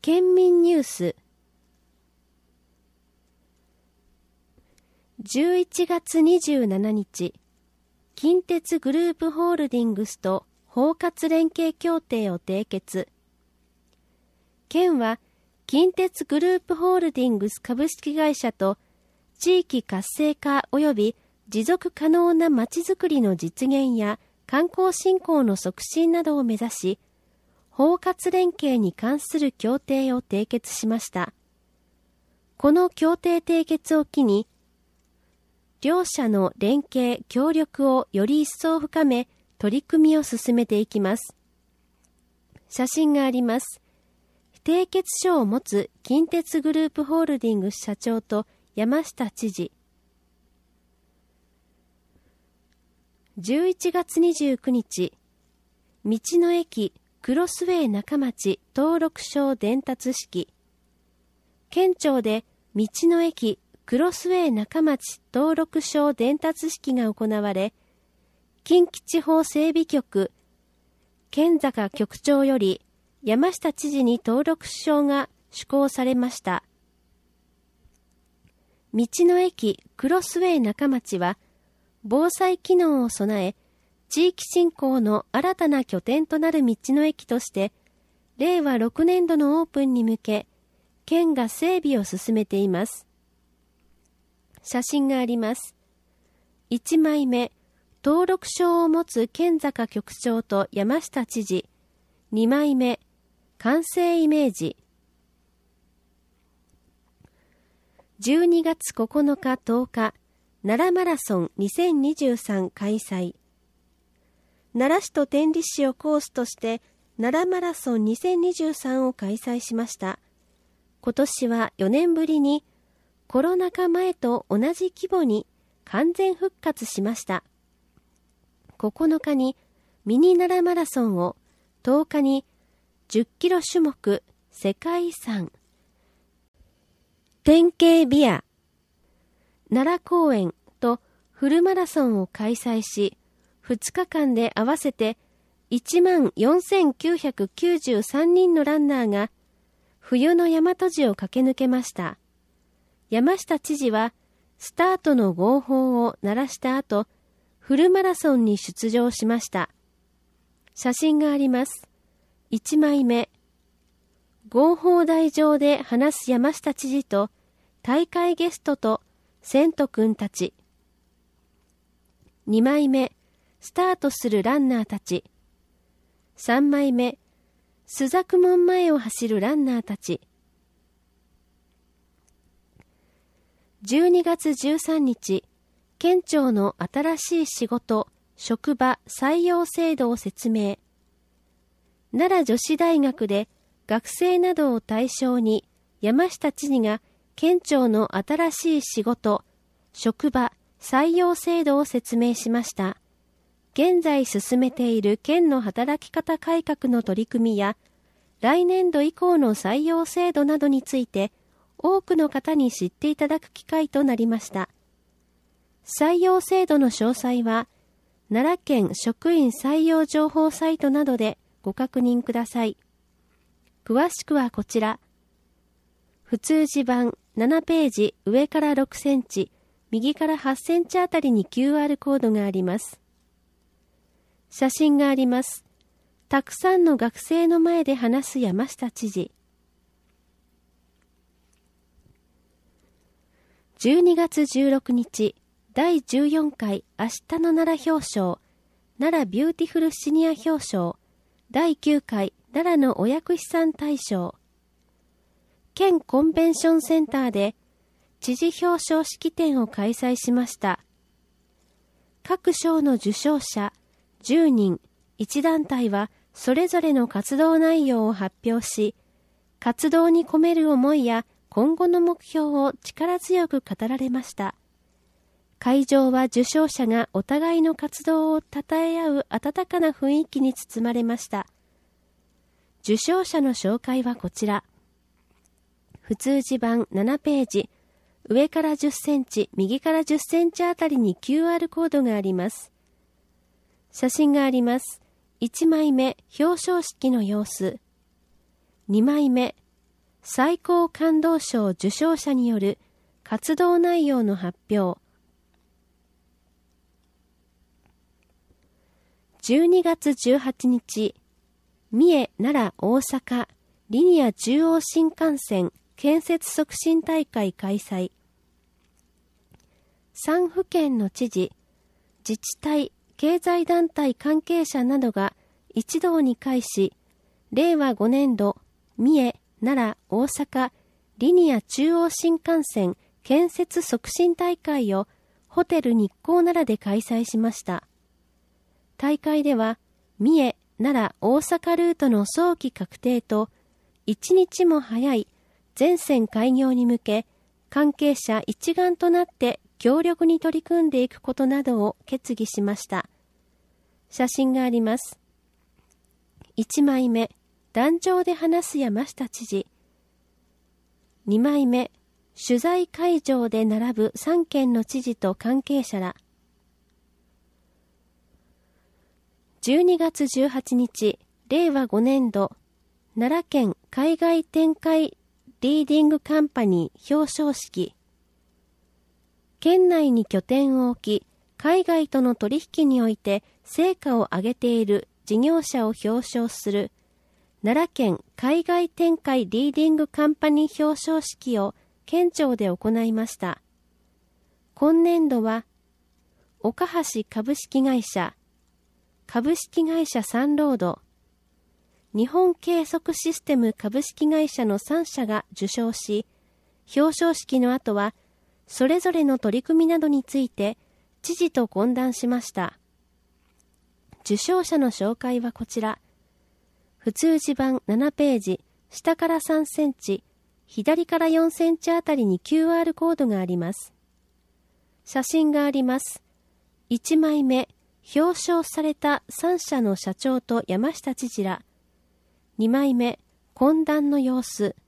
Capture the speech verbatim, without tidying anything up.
県民ニュースじゅういちがつにじゅうしちにち、近鉄グループホールディングスと包括連携協定を締結。県は近鉄グループホールディングス株式会社と地域活性化及び持続可能なまちづくりの実現や観光振興の促進などを目指し、包括連携に関する協定を締結しました。この協定締結を機に、両社の連携・協力をより一層深め、取り組みを進めていきます。写真があります。締結書を持つ近鉄グループホールディングス社長と山下知事。じゅういちがつにじゅうくにち、道の駅クロスウェイ中町登録証伝達式。県庁で道の駅クロスウェイ中町登録証伝達式が行われ、近畿地方整備局、県坂局長より山下知事に登録証が施行されました。道の駅クロスウェイ中町は、防災機能を備え、地域振興の新たな拠点となる道の駅として、れいわろくねんどのオープンに向け、県が整備を進めています。写真があります。いちまいめ、登録証を持つ県坂局長と山下知事。にまいめ、完成イメージ。じゅうにがつここのかとおか、奈良マラソンにせんにじゅうさん開催。奈良市と天理市をコースとして奈良マラソンにせんにじゅうさんを開催しました。今年はよねんぶりにコロナ禍前と同じ規模に完全復活しました。ここのかにミニ奈良マラソンを、とおかにじゅっキロ種目世界遺産典型ビア奈良公園とフルマラソンを開催し、ふつかかんで合わせていちまんよんせんきゅうひゃくきゅうじゅうさんにんのランナーが冬の大和路を駆け抜けました。山下知事はスタートの号砲を鳴らした後、フルマラソンに出場しました。写真があります。いちまいめ、号砲台上で話す山下知事と大会ゲストとセント君たち。にまいめ、スタートするランナーたち。さんまいめ、朱雀門前を走るランナーたち。じゅうにがつじゅうさんにち、県庁の新しい仕事、職場採用制度を説明。奈良女子大学で学生などを対象に山下知事が県庁の新しい仕事、職場採用制度を説明しました。現在進めている県の働き方改革の取り組みや、来年度以降の採用制度などについて、多くの方に知っていただく機会となりました。採用制度の詳細は、奈良県職員採用情報サイトなどでご確認ください。詳しくはこちら。普通字版ななページ上からろくセンチ、右からはちセンチあたりに キューアール コードがあります。写真があります。たくさんの学生の前で話す山下知事。じゅうにがつじゅうろくにち、だいじゅうよんかい明日の奈良表彰、奈良ビューティフルシニア表彰、だいきゅうかい奈良のお薬師さん大賞。県コンベンションセンターで知事表彰式典を開催しました。各賞の受賞者じゅうにん、いち団体はそれぞれの活動内容を発表し、活動に込める思いや今後の目標を力強く語られました。会場は受賞者がお互いの活動を称え合う温かな雰囲気に包まれました。受賞者の紹介はこちら。普通字版ななページ、上からじゅっセンチ、右からじゅっセンチあたりに キューアール コードがあります。写真があります。いちまいめ、表彰式の様子。にまいめ、 最高感動賞受賞者による活動内容の発表。じゅうにがつじゅうはちにち、三重、奈良、大阪、リニア中央新幹線建設促進大会開催。さんふけんの知事、自治体、経済団体関係者などが一堂に会し、れいわごねんど、三重、奈良、大阪、リニア中央新幹線建設促進大会をホテル日光奈良で開催しました。大会では、三重、奈良、大阪ルートの早期確定と、一日も早い全線開業に向け、関係者一丸となって強力に取り組んでいくことなどを決議しました。写真があります。いちまいめ、壇上で話す山下知事。にまいめ、取材会場で並ぶさんけんの知事と関係者ら。じゅうにがつじゅうはちにち、れいわごねんど、奈良県海外展開リーディングカンパニー表彰式。県内に拠点を置き、海外との取引において成果を上げている事業者を表彰する奈良県海外展開リーディングカンパニー表彰式を県庁で行いました。今年度は、岡橋株式会社、株式会社サンロード、日本計測システム株式会社のさんしゃが受賞し、表彰式の後は、それぞれの取り組みなどについて、知事と懇談しました。受賞者の紹介はこちら。普通地盤ななページ、下からさんセンチ、左からよんセンチあたりに キューアール コードがあります。写真があります。いちまいめ、表彰されたさんしゃの社長と山下知事ら。にまいめ、懇談の様子。